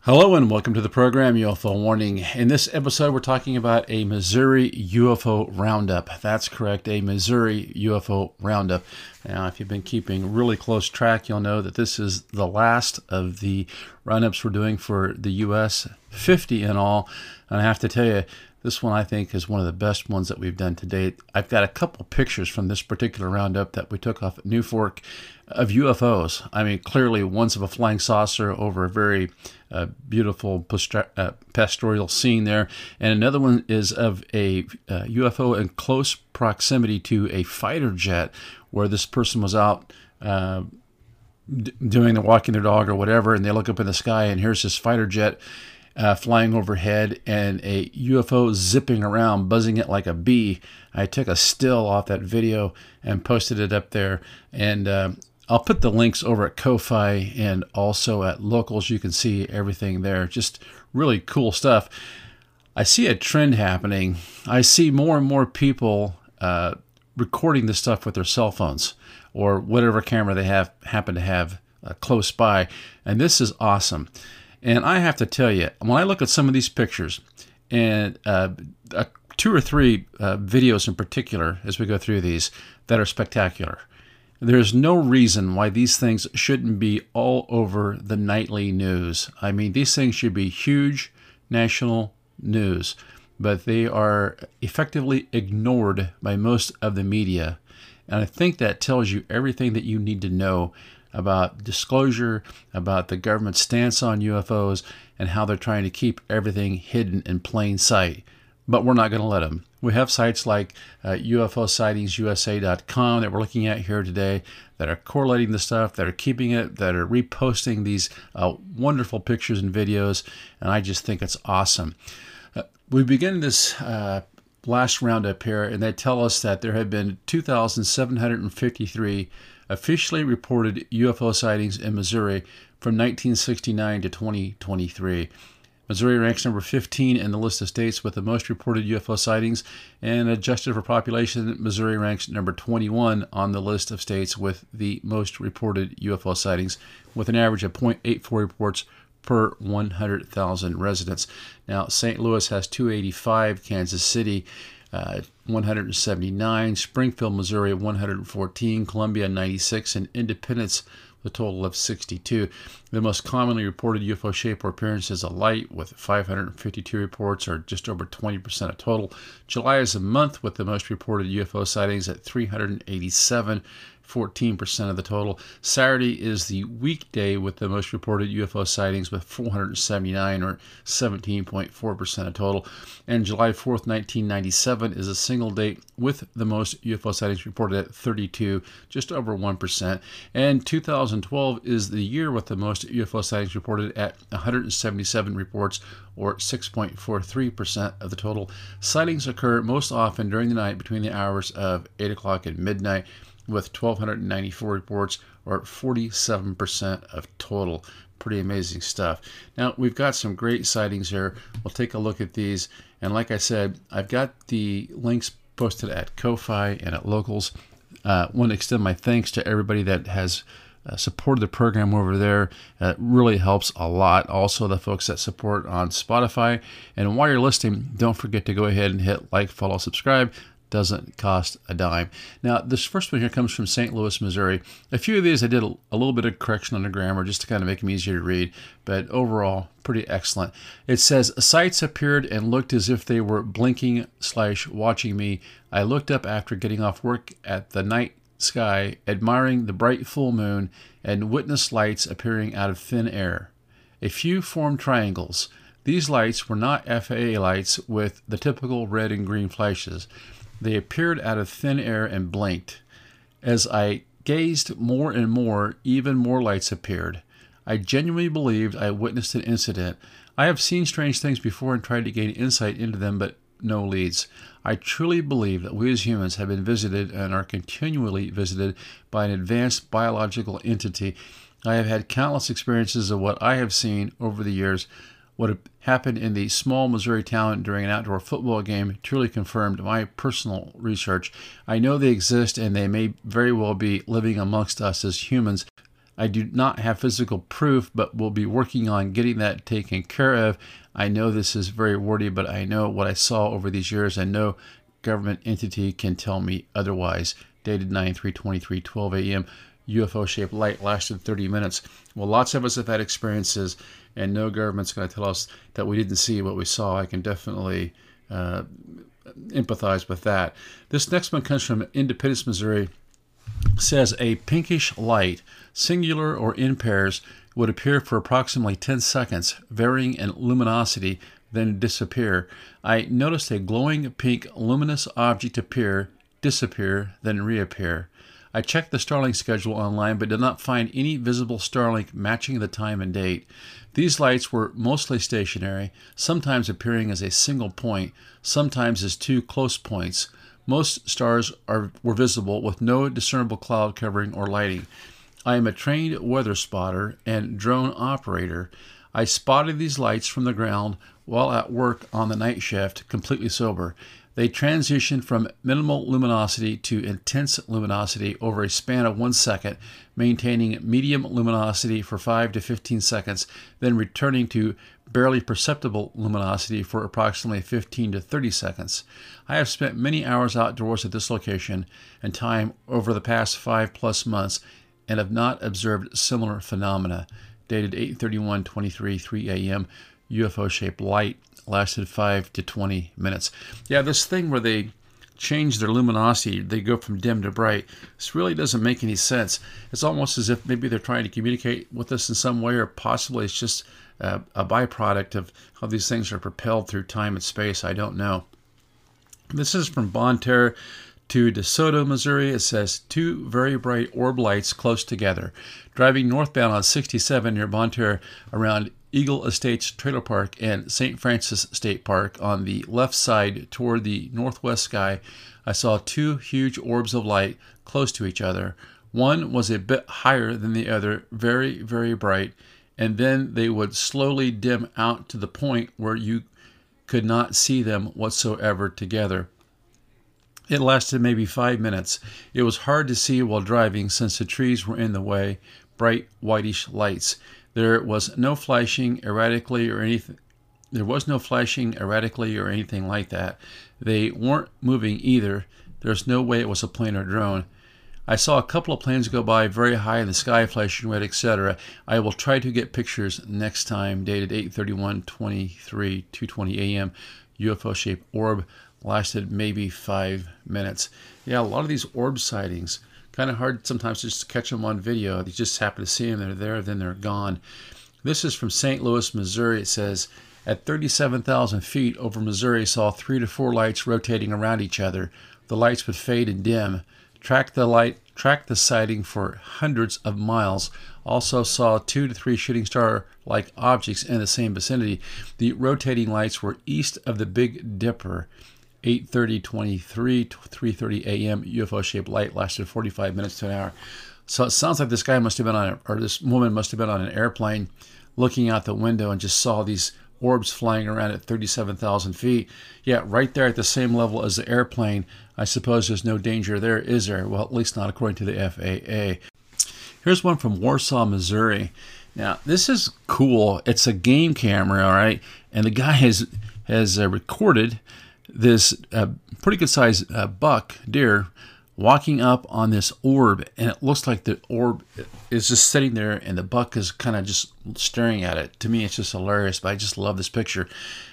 Hello and welcome to the program UFO Warning. In this episode, we're talking about a Missouri UFO roundup. That's correct, a Missouri UFO roundup. Now, if you've been keeping really close track, you'll know that this is the last of the roundups we're doing for the U.S., 50 in all. And I have to tell you, this one I think is one of the best ones that we've done to date. I've got a couple pictures from this particular roundup that we took off at New Fork of UFOs. I mean, clearly one's of a flying saucer over a very beautiful pastoral scene there. And another one is of a UFO in close proximity to a fighter jet where this person was out doing the walking their dog or whatever, and they look up in the sky and here's this fighter jet flying overhead and a UFO zipping around, buzzing it like a bee. I took a still off that video and posted it up there. And I'll put the links over at Ko-Fi and also at Locals. You can see everything there. Just really cool stuff. I see a trend happening. I see more and more people recording this stuff with their cell phones or whatever camera they happen to have close by. And this is awesome. And I have to tell you, when I look at some of these pictures, and two or three videos in particular, as we go through these, that are spectacular. There's no reason why these things shouldn't be all over the nightly news. I mean, these things should be huge national news, but they are effectively ignored by most of the media. And I think that tells you everything that you need to know about disclosure, about the government's stance on UFOs, and how they're trying to keep everything hidden in plain sight. But we're not going to let them. We have sites like UFOsightings.usa.com that we're looking at here today that are correlating the stuff, that are keeping it, that are reposting these wonderful pictures and videos, and I just think it's awesome. We begin this last roundup here, and they tell us that there have been 2,753 officially reported UFO sightings in Missouri from 1969 to 2023. Missouri ranks number 15 in the list of states with the most reported UFO sightings, and adjusted for population, Missouri ranks number 21 on the list of states with the most reported UFO sightings, with an average of 0.84 reports per 100,000 residents. Now, St. Louis has 285, Kansas City 179, Springfield, Missouri 114, Columbia 96, and Independence a total of 62. The most commonly reported UFO shape or appearance is a light with 552 reports, or just over 20% of total. July is a month with the most reported UFO sightings at 387, 14% of the total. Saturday is the weekday with the most reported UFO sightings with 479, or 17.4% of total. And July 4th, 1997 is a single date with the most UFO sightings reported at 32, just over 1%. And 2012 is the year with the most UFO sightings reported at 177 reports, or 6.43% of the total. Sightings occur most often during the night between the hours of 8 o'clock and midnight, with 1,294 reports, or 47% of total. Pretty amazing stuff. Now, we've got some great sightings here. We'll take a look at these. And like I said, I've got the links posted at Ko-Fi and at Locals. Want to extend my thanks to everybody that has supported the program over there. It really helps a lot. Also, the folks that support on Spotify. And while you're listening, don't forget to go ahead and hit like, follow, subscribe. Doesn't cost a dime. Now, this first one here comes from St. Louis, Missouri. A few of these I did a little bit of correction on the grammar just to kind of make them easier to read, but overall, pretty excellent. It says, sights appeared and looked as if they were blinking/watching me. I looked up after getting off work at the night sky, admiring the bright full moon, and witnessed lights appearing out of thin air. A few formed triangles. These lights were not FAA lights with the typical red and green flashes. They appeared out of thin air and blinked. As I gazed more and more, even more lights appeared. I genuinely believed I witnessed an incident. I have seen strange things before and tried to gain insight into them, but no leads. I truly believe that we as humans have been visited and are continually visited by an advanced biological entity. I have had countless experiences of what I have seen over the years. What happened in the small Missouri town during an outdoor football game truly confirmed my personal research. I know they exist and they may very well be living amongst us as humans. I do not have physical proof, but we'll be working on getting that taken care of. I know this is very wordy, but I know what I saw over these years, and no government entity can tell me otherwise. Dated 9/3/23, 12 a.m. UFO-shaped light lasted 30 minutes. Well, lots of us have had experiences, and no government's going to tell us that we didn't see what we saw. I can definitely empathize with that. This next one comes from Independence, Missouri. Says a pinkish light, singular or in pairs, would appear for approximately 10 seconds, varying in luminosity, then disappear. I noticed a glowing pink luminous object appear, disappear, then reappear. I checked the Starlink schedule online but did not find any visible Starlink matching the time and date. These lights were mostly stationary, sometimes appearing as a single point, sometimes as two close points. Most stars were visible with no discernible cloud covering or lighting. I am a trained weather spotter and drone operator. I spotted these lights from the ground while at work on the night shift, completely sober. They transitioned from minimal luminosity to intense luminosity over a span of 1 second, maintaining medium luminosity for 5 to 15 seconds, then returning to barely perceptible luminosity for approximately 15 to 30 seconds. I have spent many hours outdoors at this location and time over the past 5+ months and have not observed similar phenomena. Dated 8/31/23, 3 a.m. UFO-shaped light lasted 5 to 20 minutes. Yeah, this thing where they change their luminosity, they go from dim to bright, this really doesn't make any sense. It's almost as if maybe they're trying to communicate with us in some way, or possibly it's just a byproduct of how these things are propelled through time and space. I don't know. This is from Bonne Terre to DeSoto, Missouri. It says, two very bright orb lights close together. Driving northbound on 67 near Bonne Terre around Eagle Estates Trailer Park and St. Francis State Park on the left side toward the northwest sky, I saw two huge orbs of light close to each other. One was a bit higher than the other, very, very bright, and then they would slowly dim out to the point where you could not see them whatsoever together. It lasted maybe 5 minutes. It was hard to see while driving since the trees were in the way, bright whitish lights. There was no flashing erratically or anything. There was no flashing erratically or anything like that. They weren't moving either. There's no way it was a plane or drone. I saw a couple of planes go by very high in the sky, flashing red, etc. I will try to get pictures next time. Dated 8/31/23, 2:20 a.m. UFO-shaped orb lasted maybe 5 minutes. Yeah, a lot of these orb sightings, kind of hard sometimes just to catch them on video. You just happen to see them, they're there, then they're gone. This is from St. Louis, Missouri. It says, at 37,000 feet over Missouri, saw 3 to 4 lights rotating around each other. The lights would fade and dim. Tracked the sighting for hundreds of miles. Also saw 2 to 3 shooting star-like objects in the same vicinity. The rotating lights were east of the Big Dipper. 8:30/23, 3:30 a.m. UFO-shaped light lasted 45 minutes to an hour. So it sounds like this guy must have been this woman must have been on an airplane looking out the window and just saw these orbs flying around at 37,000 feet. Yeah, right there at the same level as the airplane. I suppose there's no danger there, is there? Well, at least not according to the FAA. Here's one from Warsaw, Missouri. Now, this is cool. It's a game camera, all right? And the guy has recorded this pretty good sized buck deer walking up on this orb, and it looks like the orb is just sitting there and the buck is kind of just staring at it. To me, it's just hilarious, but I just love this picture.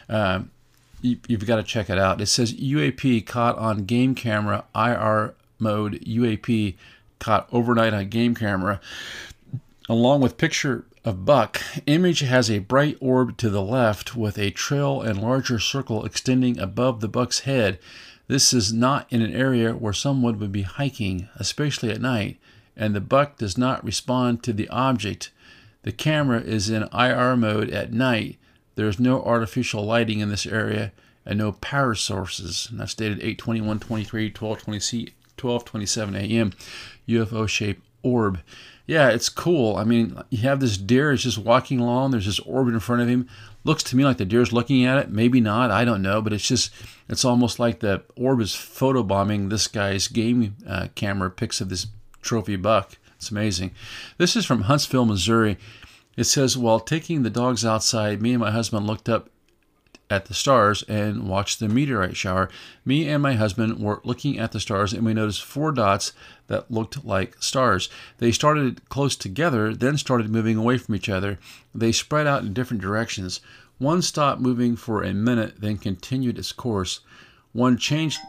You've got to check it out. It says UAP caught on game camera, IR mode. UAP caught overnight on game camera, along with picture of buck. Image has a bright orb to the left with a trail and larger circle extending above the buck's head. This is not in an area where someone would be hiking, especially at night, and the buck does not respond to the object. The camera is in IR mode at night. There is no artificial lighting in this area and no power sources. And that's dated 8/21/23, 12:27 a.m. UFO-shaped orb. Yeah, it's cool. I mean, you have this deer is just walking along. There's this orb in front of him. Looks to me like the deer's looking at it. Maybe not. I don't know. But it's almost like the orb is photobombing this guy's game camera pics of this trophy buck. It's amazing. This is from Huntsville, Missouri. It says, while taking the dogs outside, me and my husband looked up at the stars and watched the meteorite shower. Me and my husband were looking at the stars, and we noticed 4 dots that looked like stars. They started close together, then started moving away from each other. They spread out in different directions. One stopped moving for a minute, then continued its course. One changed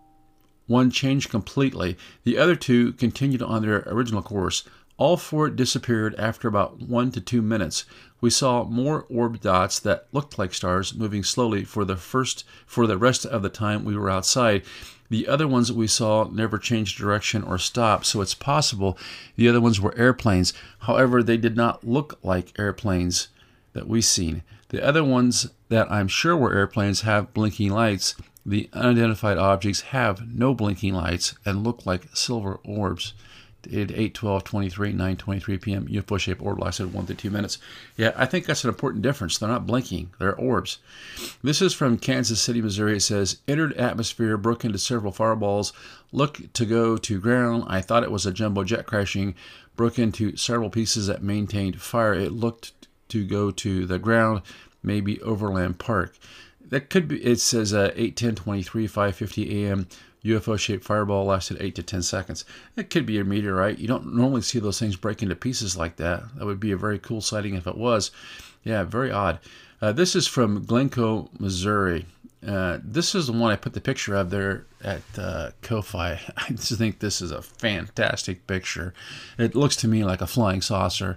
completely. The other 2 continued on their original course. All 4 disappeared after about 1 to 2 minutes. We saw more orb dots that looked like stars moving slowly for the rest of the time we were outside. The other ones we saw never changed direction or stopped, so it's possible the other ones were airplanes. However, they did not look like airplanes that we seen. The other ones that I'm sure were airplanes have blinking lights. The unidentified objects have no blinking lights and look like silver orbs. At 8:12:23, 9:23 p.m. UFO-shaped orb lasted 1 to 2 minutes. Yeah, I think that's an important difference. They're not blinking. They're orbs. This is from Kansas City, Missouri. It says, entered atmosphere, broke into several fireballs, looked to go to ground. I thought it was a jumbo jet crashing, broke into several pieces that maintained fire. It looked to go to the ground, maybe Overland Park. That could be, it says 8:10:23, 5:50 a.m. UFO-shaped fireball lasted 8 to 10 seconds. It could be a meteorite. You don't normally see those things break into pieces like that. That would be a very cool sighting if it was. Yeah, very odd. This is from Glencoe, Missouri. This is the one I put the picture of there at Ko-Fi. I just think this is a fantastic picture. It looks to me like a flying saucer.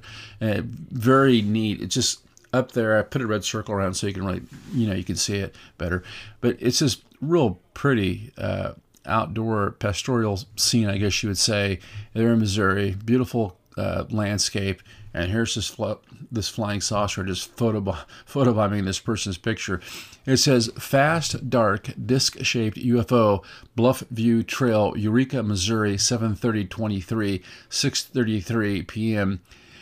Very neat. It's just up there. I put a red circle around so you can really, you can see it better. But it's just real pretty outdoor pastoral scene, I guess you would say. There in Missouri, beautiful landscape, and here's this flying saucer just photobombing this person's picture. It says, fast, dark, disc-shaped UFO, Bluff View Trail, Eureka, Missouri, 7:30:23, 6:33 p.m.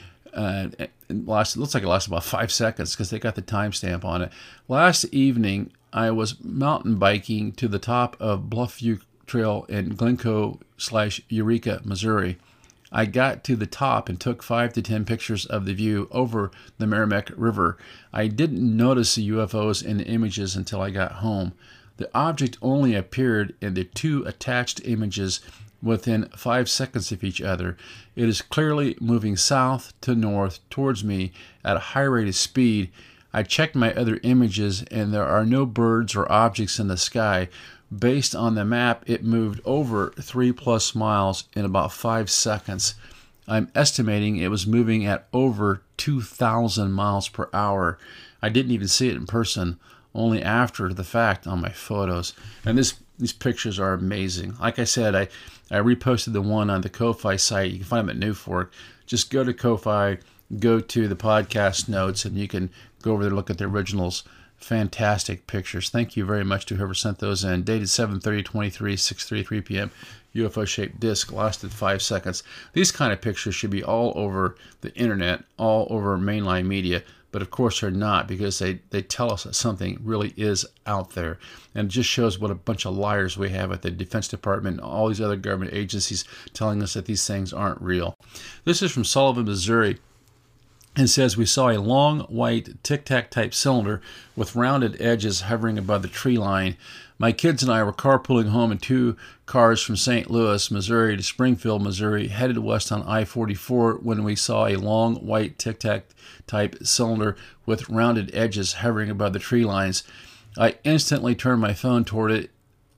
It looks like it lasted about 5 seconds because they got the timestamp on it. Last evening, I was mountain biking to the top of Bluff View Trail in Glencoe/Eureka, Missouri. I got to the top and took 5 to 10 pictures of the view over the Merrimack River. I didn't notice the UFOs in the images until I got home. The object only appeared in the 2 attached images within 5 seconds of each other. It is clearly moving south to north towards me at a high rate of speed. I checked my other images and there are no birds or objects in the sky. Based on the map, it moved over 3+ miles in about 5 seconds. I'm estimating it was moving at over 2,000 miles per hour. I didn't even see it in person, only after the fact on my photos. And these pictures are amazing. Like I said, I reposted the one on the Ko-Fi site. You can find them at NewFork. Just go to Ko-Fi, go to the podcast notes, and you can go over there and look at the originals. Fantastic pictures. Thank you very much to whoever sent those in. Dated 7:30:23, 6:33 p.m. UFO-shaped disc lasted 5 seconds. These kind of pictures should be all over the internet, all over mainline media, but of course they're not, because they tell us that something really is out there. And it just shows what a bunch of liars we have at the Defense Department and all these other government agencies telling us that these things aren't real. This is from Sullivan, Missouri. It says, we saw a long, white, tic-tac type cylinder with rounded edges hovering above the tree line. My kids and I were carpooling home in 2 cars from St. Louis, Missouri to Springfield, Missouri, headed west on I-44 when we saw a long, white, tic-tac type cylinder with rounded edges hovering above the tree lines. I instantly turned my phone toward it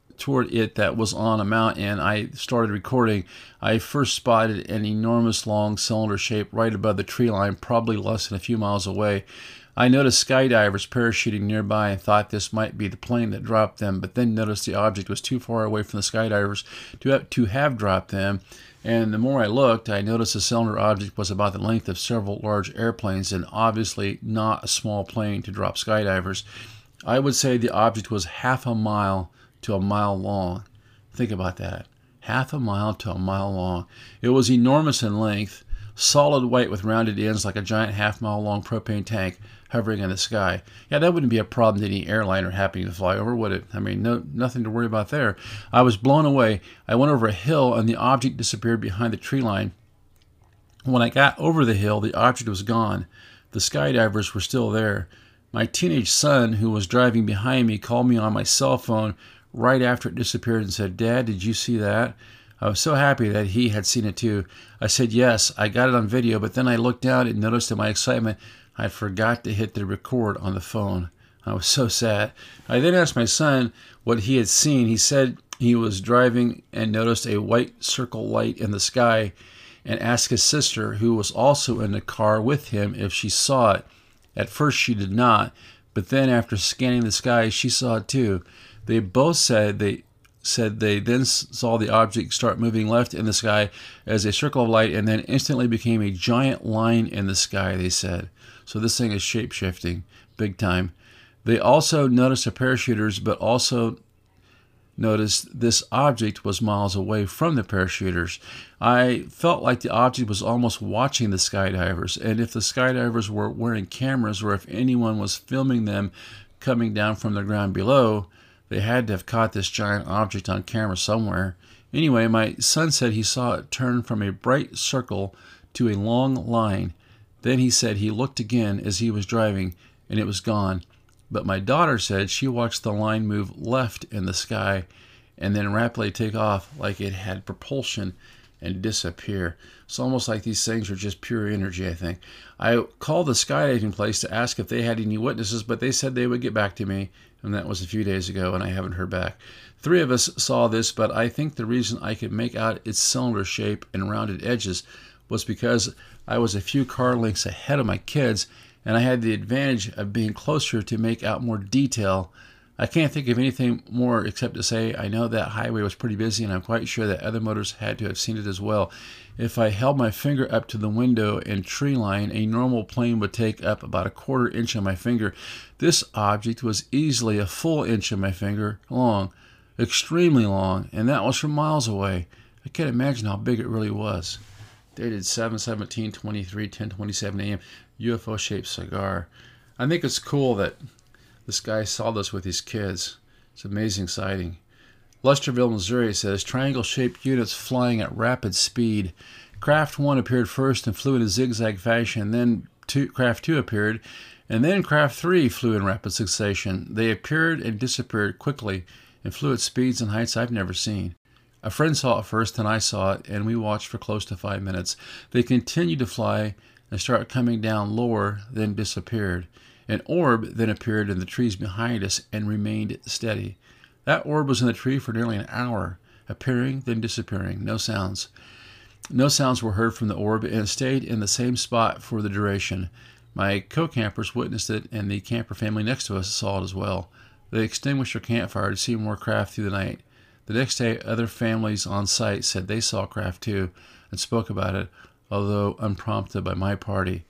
that was on a mount, and I started recording. I first spotted an enormous long cylinder shape right above the tree line, probably less than a few miles away. I noticed skydivers parachuting nearby and thought this might be the plane that dropped them, but then noticed the object was too far away from the skydivers to have dropped them. And the more I looked, I noticed the cylinder object was about the length of several large airplanes, and obviously not a small plane to drop skydivers. I would say the object was half a mile to a mile long. Think about that. Half a mile to a mile long. It was enormous in length, solid white with rounded ends like a giant half-mile long propane tank hovering in the sky. Yeah, that wouldn't be a problem to any airliner happening to fly over, would it? I mean, nothing to worry about there. I was blown away. I went over a hill and the object disappeared behind the tree line. When I got over the hill, the object was gone. The skydivers were still there. My teenage son, who was driving behind me, called me on my cell phone right after it disappeared and said, "Dad, did you see that?" I was so happy that he had seen it too. I said, "Yes, I got it on video," but then I looked down and noticed in my excitement I forgot to hit the record on the phone. I was so sad. I then asked my son what he had seen. He said he was driving and noticed a white circle light in the sky, and asked his sister, who was also in the car with him, if she saw it. At first she did not, but then after scanning the sky, she saw it too. They both said they then saw the object start moving left in the sky as a circle of light and then instantly became a giant line in the sky, they said. So this thing is shape-shifting, big time. They also noticed the parachuters, but also noticed this object was miles away from the parachuters. I felt like the object was almost watching the skydivers, and if the skydivers were wearing cameras or if anyone was filming them coming down from the ground below, they had to have caught this giant object on camera somewhere. Anyway, my son said he saw it turn from a bright circle to a long line. Then he said he looked again as he was driving, and it was gone. But my daughter said she watched the line move left in the sky and then rapidly take off like it had propulsion and disappear. It's almost like these things are just pure energy, I think. I called the skydiving place to ask if they had any witnesses, but they said they would get back to me, and that was a few days ago, and I haven't heard back. 3 of us saw this, but I think the reason I could make out its cylinder shape and rounded edges was because I was a few car lengths ahead of my kids, and I had the advantage of being closer to make out more detail. I can't think of anything more except to say I know that highway was pretty busy, and I'm quite sure that other motors had to have seen it as well. If I held my finger up to the window and tree line, a normal plane would take up about a 1/4 inch of my finger. This object was easily a full inch of my finger long, extremely long, and that was from miles away. I can't imagine how big it really was. Dated 7/17/23, 10:27 a.m. UFO-shaped cigar. I think it's cool that this guy saw this with his kids. It's an amazing sighting. Lusterville, Missouri says, triangle-shaped units flying at rapid speed. Craft 1 appeared first and flew in a zigzag fashion, then Craft 2 appeared, and then Craft 3 flew in rapid succession. They appeared and disappeared quickly and flew at speeds and heights I've never seen. A friend saw it first, and I saw it, and we watched for close to 5 minutes. They continued to fly and started coming down lower, then disappeared. An orb then appeared in the trees behind us and remained steady. That orb was in the tree for nearly an hour, appearing, then disappearing. No sounds. No sounds were heard from the orb, and it stayed in the same spot for the duration. My co-campers witnessed it, and the camper family next to us saw it as well. They extinguished their campfire to see more craft through the night. The next day, other families on site said they saw Craft 2 and spoke about it, although unprompted by my party.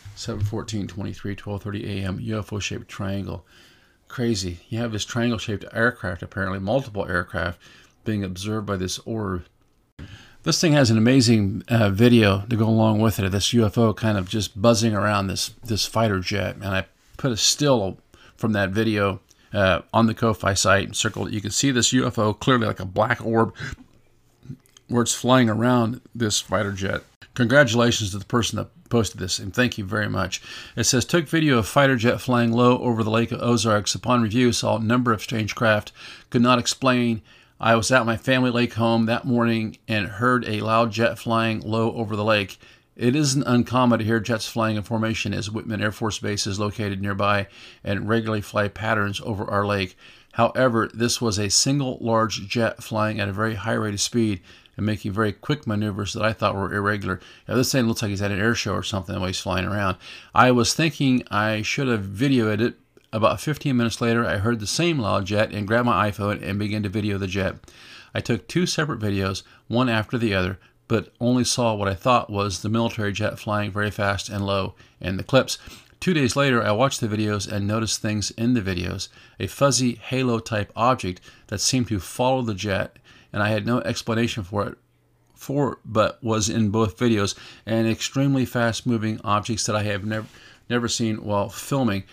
7/14/23, 12:30 a.m. UFO-shaped triangle. Crazy. You have this triangle-shaped aircraft, apparently multiple aircraft, being observed by this orb. This thing has an amazing video to go along with it of this UFO kind of just buzzing around this fighter jet. And I put a still from that video on the Ko-Fi site, circled. You can see this UFO clearly like a black orb where it's flying around this fighter jet. Congratulations to the person that posted this, and thank you very much. It says, took video of fighter jet flying low over the Lake of Ozarks. Upon review, saw a number of strange craft. Could not explain. I was at my family lake home that morning and heard a loud jet flying low over the lake. It isn't uncommon to hear jets flying in formation as Whitman Air Force Base is located nearby and regularly fly patterns over our lake. However, this was a single large jet flying at a very high rate of speed and making very quick maneuvers that I thought were irregular. Now, this thing looks like he's at an air show or something while he's flying around. I was thinking I should have videoed it. About 15 minutes later, I heard the same loud jet and grabbed my iPhone and began to video the jet. I took 2 separate videos, one after the other, but only saw what I thought was the military jet flying very fast and low in the clips. 2 days later, I watched the videos and noticed things in the videos. A fuzzy halo-type object that seemed to follow the jet, and I had no explanation for it, but was in both videos, and extremely fast-moving objects that I have never seen while filming.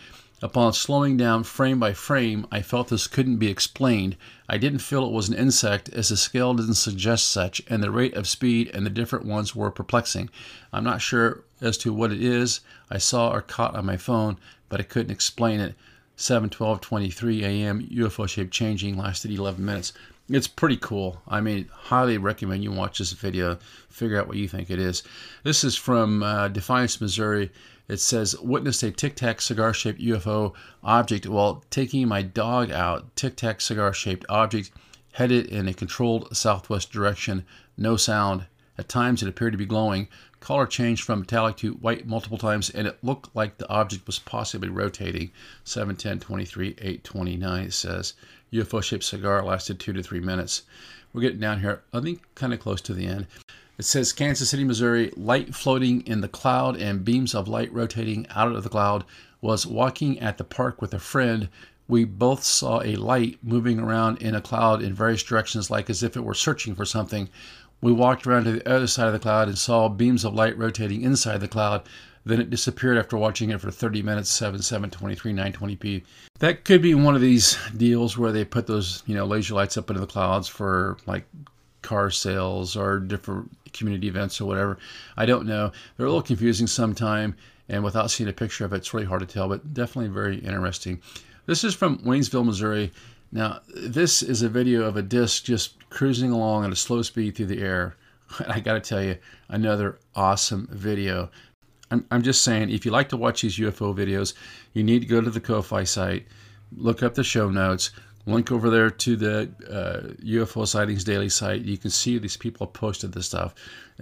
Upon slowing down frame by frame, I felt this couldn't be explained. I didn't feel it was an insect, as the scale didn't suggest such, and the rate of speed and the different ones were perplexing. I'm not sure as to what it is I saw or caught on my phone, but I couldn't explain it. 7:12:23 a.m. UFO shape changing, lasted 11 minutes. It's pretty cool. I mean, highly recommend you watch this video, figure out what you think it is. This is from Defiance, Missouri. It says, witnessed a Tic Tac cigar-shaped UFO object while taking my dog out. Tic Tac cigar-shaped object headed in a controlled southwest direction. No sound. At times it appeared to be glowing. Color changed from metallic to white multiple times, and it looked like the object was possibly rotating. 7:10:23, 8:29, it says. UFO-shaped cigar lasted 2 to 3 minutes. We're getting down here, I think, kind of close to the end. It says, Kansas City, Missouri, light floating in the cloud and beams of light rotating out of the cloud. Was walking at the park with a friend. We both saw a light moving around in a cloud in various directions, like as if it were searching for something. We walked around to the other side of the cloud and saw beams of light rotating inside the cloud. Then it disappeared after watching it for 30 minutes, 7:23, 9:20p. That could be one of these deals where they put those, laser lights up into the clouds for like car sales or different community events or whatever. I don't know. They're a little confusing sometime, and without seeing a picture of it, it's really hard to tell, but definitely very interesting. This is from Waynesville, Missouri. Now, this is a video of a disc just cruising along at a slow speed through the air. I got to tell you, another awesome video. I'm just saying, if you like to watch these UFO videos, you need to go to the Ko-Fi site, look up the show notes, link over there to the UFO Sightings Daily site. You can see these people have posted this stuff.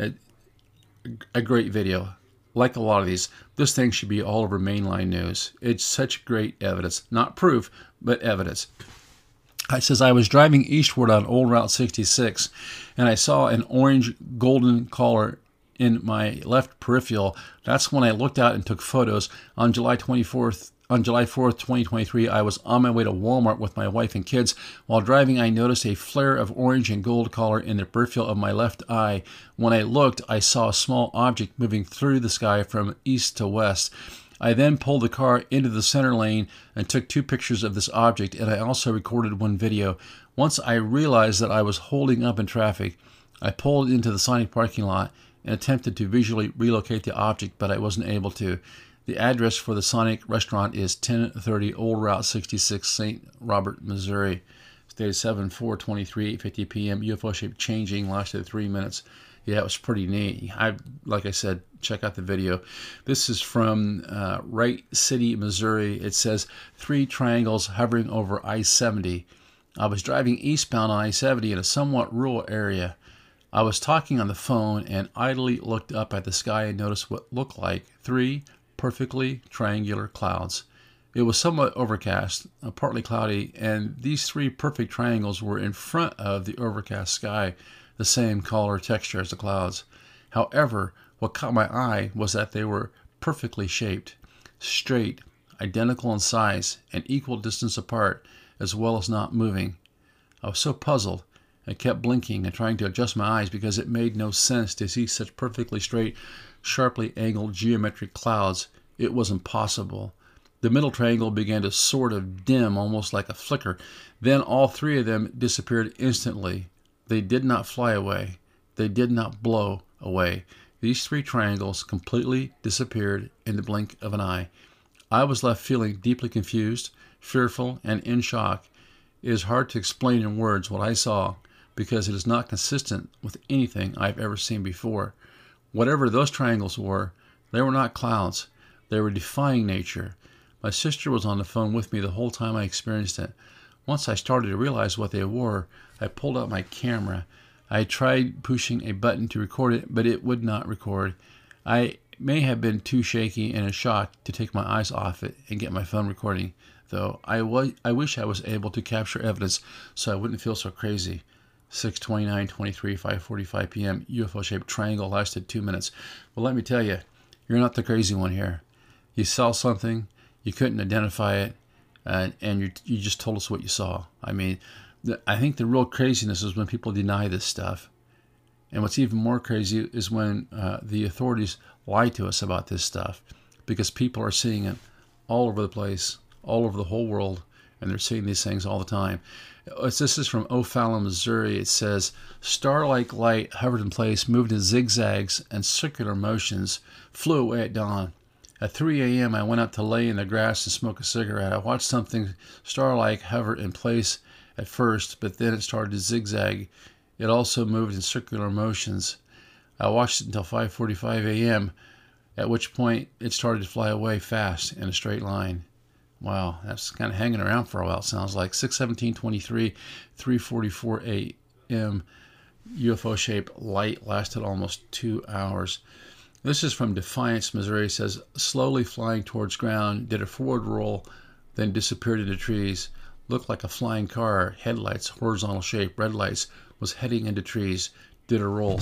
A great video. Like a lot of these, this thing should be all over mainline news. It's such great evidence. Not proof, but evidence. It says, I was driving eastward on Old Route 66, and I saw an orange golden collar in my left peripheral. That's when I looked out and took photos. On July 4th, 2023, I was on my way to Walmart with my wife and kids. While driving, I noticed a flare of orange and gold color in the peripheral of my left eye. When I looked, I saw a small object moving through the sky from east to west. I then pulled the car into the center lane and took 2 pictures of this object, and I also recorded 1 video. Once I realized that I was holding up in traffic, I pulled into the Sonic parking lot and attempted to visually relocate the object, but I wasn't able to. The address for the Sonic restaurant is 1030 Old Route 66, St. Robert, Missouri. It's dated 7/4/23, 8:50 p.m. UFO shape changing, lasted 3 minutes. Yeah, it was pretty neat. Like I said, check out the video. This is from Wright City, Missouri. It says, 3 triangles hovering over I-70. I was driving eastbound on I-70 in a somewhat rural area. I was talking on the phone and idly looked up at the sky and noticed what looked like 3 perfectly triangular clouds. It was somewhat overcast, partly cloudy, and these 3 perfect triangles were in front of the overcast sky, the same color texture as the clouds. However, what caught my eye was that they were perfectly shaped, straight, identical in size, and equal distance apart, as well as not moving. I was so puzzled. I kept blinking and trying to adjust my eyes because it made no sense to see such perfectly straight, sharply angled geometric clouds. It was impossible. The middle triangle began to sort of dim, almost like a flicker. Then all 3 of them disappeared instantly. They did not fly away. They did not blow away. These 3 triangles completely disappeared in the blink of an eye. I was left feeling deeply confused, fearful, and in shock. It is hard to explain in words what I saw, because it is not consistent with anything I've ever seen before. Whatever those triangles were, they were not clouds. They were defying nature. My sister was on the phone with me the whole time I experienced it. Once I started to realize what they were, I pulled out my camera. I tried pushing a button to record it, but it would not record. I may have been too shaky and in shock to take my eyes off it and get my phone recording, though I wish I was able to capture evidence so I wouldn't feel so crazy. 6:29:23, 5:45 p.m. UFO-shaped triangle lasted 2 minutes. Well, let me tell you, you're not the crazy one here. You saw something, you couldn't identify it, and you just told us what you saw. I mean, I think the real craziness is when people deny this stuff. And what's even more crazy is when the authorities lie to us about this stuff, because people are seeing it all over the place, all over the whole world, and they're seeing these things all the time. This is from O'Fallon, Missouri. It says, star-like light hovered in place, moved in zigzags and circular motions, flew away at dawn. At 3 a.m., I went out to lay in the grass and smoke a cigarette. I watched something star-like hover in place at first, but then it started to zigzag. It also moved in circular motions. I watched it until 5:45 a.m., at which point it started to fly away fast in a straight line. Wow, that's kind of hanging around for a while, it sounds like. 6/17/23, 3:44 a.m., UFO-shaped light lasted almost 2 hours. This is from Defiance, Missouri. It says, slowly flying towards ground, did a forward roll, then disappeared into trees. Looked like a flying car, headlights, horizontal shape, red lights, was heading into trees. Did a roll,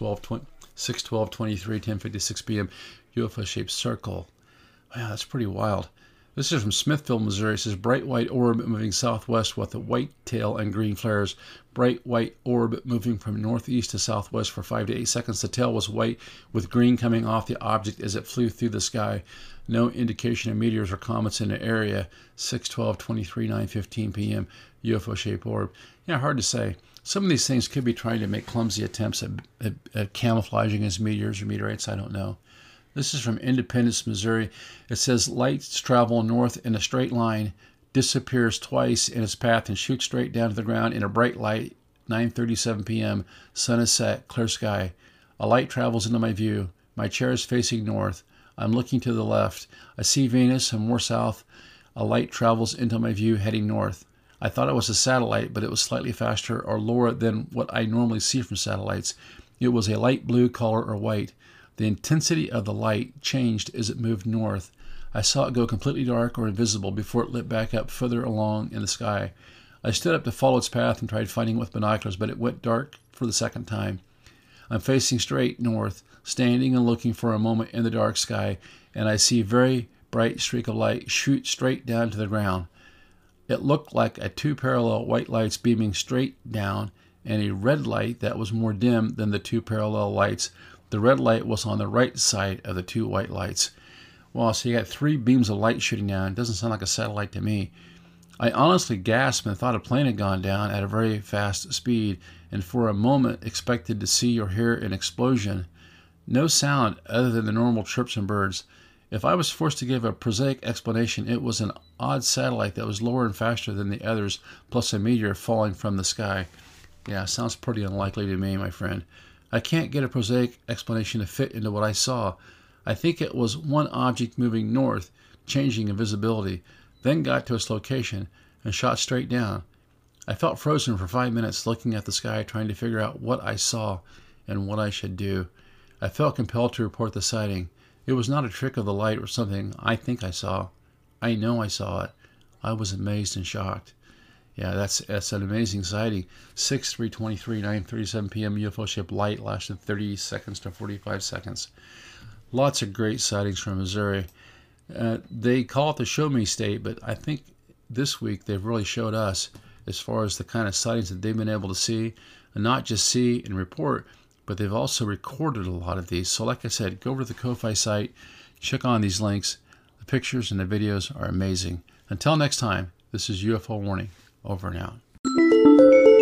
6/12/23, 10:56 p.m., UFO-shaped circle. Wow, that's pretty wild. This is from Smithville, Missouri. It says, bright white orb moving southwest with a white tail and green flares. Bright white orb moving from northeast to southwest for 5 to 8 seconds. The tail was white with green coming off the object as it flew through the sky. No indication of meteors or comets in the area. 6/12/23, 9:15 p.m., UFO-shaped orb. Yeah, hard to say. Some of these things could be trying to make clumsy attempts at camouflaging as meteors or meteorites. I don't know. This is from Independence, Missouri. It says, lights travel north in a straight line, disappears twice in its path, and shoots straight down to the ground in a bright light, 9:37 p.m., sun is set, clear sky. A light travels into my view. My chair is facing north. I'm looking to the left. I see Venus and more south. A light travels into my view heading north. I thought it was a satellite, but it was slightly faster or lower than what I normally see from satellites. It was a light blue color or white. The intensity of the light changed as it moved north. I saw it go completely dark or invisible before it lit back up further along in the sky. I stood up to follow its path and tried finding it with binoculars, but it went dark for the second time. I'm facing straight north, standing and looking for a moment in the dark sky, and I see a very bright streak of light shoot straight down to the ground. It looked like two parallel white lights beaming straight down, and a red light that was more dim than the two parallel lights. The red light was on the right side of the two white lights. Wow, so you got 3 beams of light shooting down. It doesn't sound like a satellite to me. I honestly gasped and thought a plane had gone down at a very fast speed, and for a moment expected to see or hear an explosion. No sound other than the normal chirps and birds. If I was forced to give a prosaic explanation, it was an odd satellite that was lower and faster than the others, plus a meteor falling from the sky. Yeah, sounds pretty unlikely to me, my friend. I can't get a prosaic explanation to fit into what I saw. I think it was one object moving north, changing in visibility, then got to its location and shot straight down. I felt frozen for 5 minutes looking at the sky, trying to figure out what I saw and what I should do. I felt compelled to report the sighting. It was not a trick of the light or something I think I saw. I know I saw it. I was amazed and shocked. Yeah, that's an amazing sighting. 6/3/23, 9:37 p.m. UFO-shaped light lasted 30 seconds to 45 seconds. Lots of great sightings from Missouri. They call it the show me state, but I think this week they've really showed us as far as the kind of sightings that they've been able to see, and not just see and report, but they've also recorded a lot of these. So like I said, go over to the Ko-Fi site, check on these links. The pictures and the videos are amazing. Until next time, this is UFO Warning. Over and out.